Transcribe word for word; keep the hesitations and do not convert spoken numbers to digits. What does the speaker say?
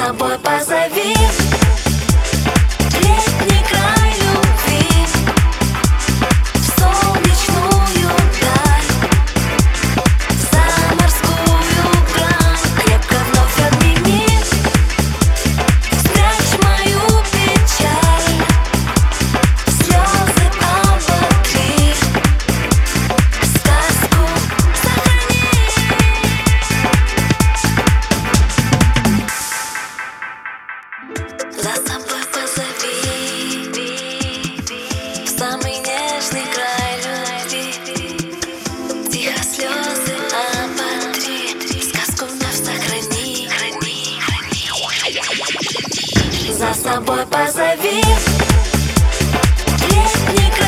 собой позови летний край любви, в солнечную даль, за морскую грань. Крепко вновь обними, спрячь мою печаль, слезы оботри, сказку сохрани. За собой позови в самый нежный край любви, тихо слезы оботри, сказку вновь сохрани. За собой позови летний край.